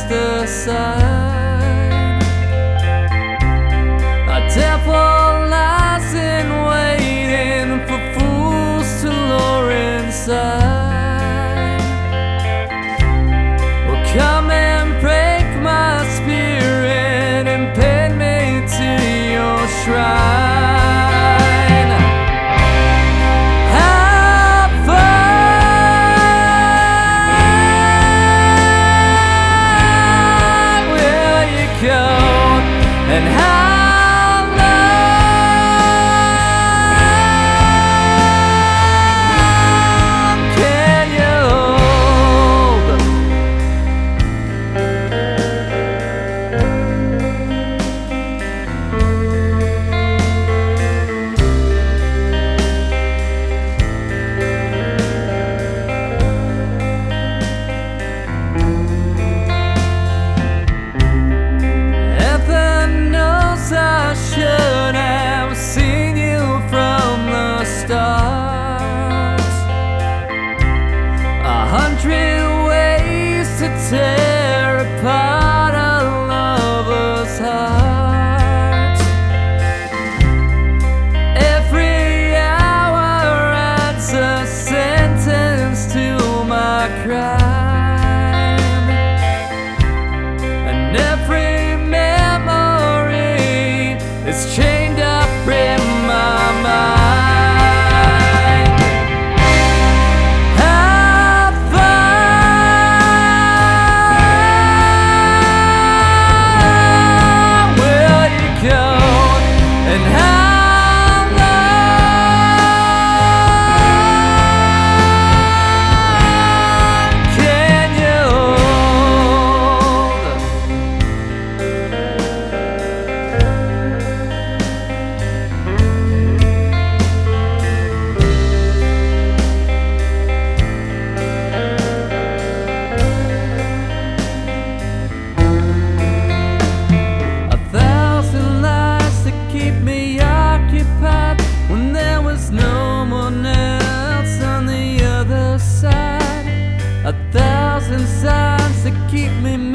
aside. A devil lies in waiting for fools to lure inside. Well, come and break my spirit and pin me to your shrine. And how long can you hold? I should have seen you from the start. 100 ways to tear apart a lover's heart. Every hour adds a sentence to my crime, and every it's chained up in my mind. How far will you go? And how long can you hold? 1,000 lies to keep me occupied when there was no one else on the other side. 1,000 signs to keep me